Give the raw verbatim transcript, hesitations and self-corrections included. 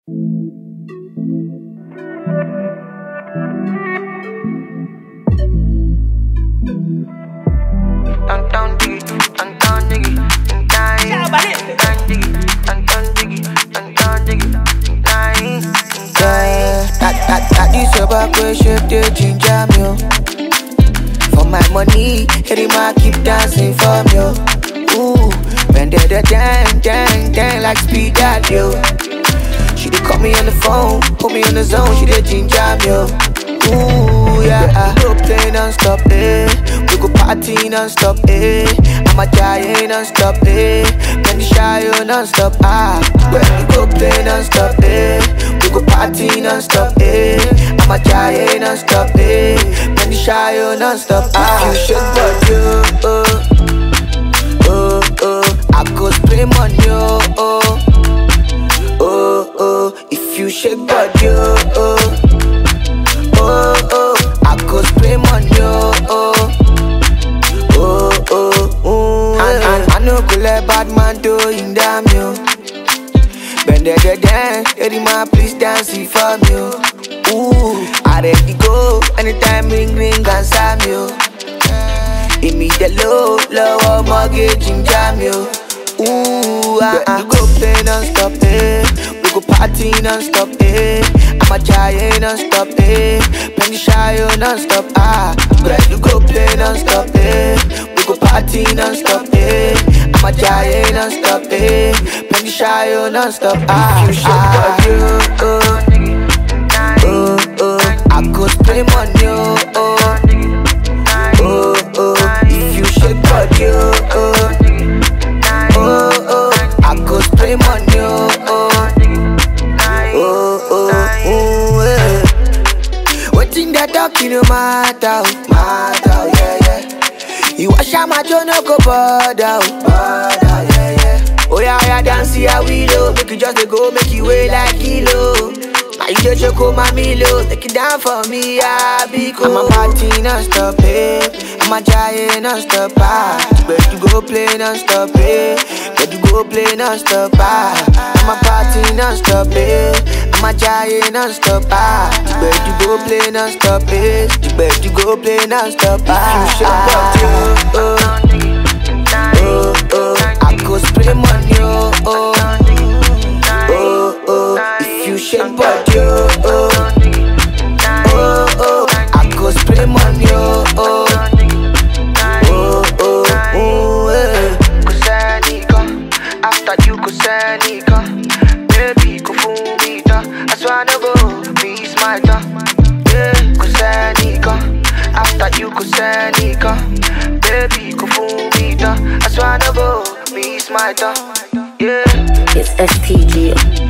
Down, down, diggy, down, down, diggy, down, down, diggy, down, down, diggy, down, down, diggy, down, down. Yeah, that, that, that this your back way shape the ginger me, oh. For my money, Eddie Ma keep dancing for me, oh. Ooh, when they the dang, dang, dang like speed that, yo. She dey call me on the phone, put me on the zone, she dey ginger me, oh. Ooh, yeah, we go play non-stop, eh. We go party non-stop, eh. I'm a giant non-stop, eh. When the shy, oh, non-stop, ah. We go play non-stop, eh. We go party non-stop, eh. I'm a giant non-stop, eh. When the shy, oh, non-stop, ah. If you shake body, oh, oh, oh. I go spray money, oh, oh, oh, oh. If you shake body, oh, oh, oh, I go spray money, oh, oh, oh, oh, oh. And, and I know go let bad man do in damn you. Bend the the dance, Eddie Ma please dance it for me, oh. Ooh, I ready go anytime ring ring and slam you. Give me the low, low mortgage in jam you. Ooh, ah, ah. We go play non-stop, eh. We go party non-stop, eh. I'm a giant non-stop, eh. Penny shy, oh, non-stop, ah. We go play non-stop, eh. We go party non-stop, eh. I'm a giant non-stop, eh. Penny shy, oh, non-stop, ah. If you shake body, oh, oh, oh, I go spray money, oh, oh, oh, oh. If you shake body, oh, oh, oh, oh, I go spray money, oh, oh, oh, oh, oh, yeah. Waiting that talking no matter, matter, yeah, yeah. You wash out my jaw, no go bother, bother, yeah, yeah. Oh yeah, yeah, dance here we low, make you just go, make you weigh like kilo. Now you just choke my milo, take it down for me, I be cool. I'm a party non-stop, eh. I'm a giant non-stop, ah. But you go play non-stop, eh. But you go play non-stop, ah. I'm a party non-stop, eh. I'm a giant non-stop, ah. But you go play non-stop, eh. But you go play non-stop, ah. You shake body, oh, oh, oh. I go spray money, oh, oh, oh, oh. If you shake body, oh, oh, oh, oh. I go spray money, oh, oh, oh, oh, oh, yeah. Kusanika, after you kusanika, baby kufumita. I swear no go, be smarter. Yeah, kusanika, after you kusanika, baby kufumita. I swear no go, be smarter. Yeah. It's S T G.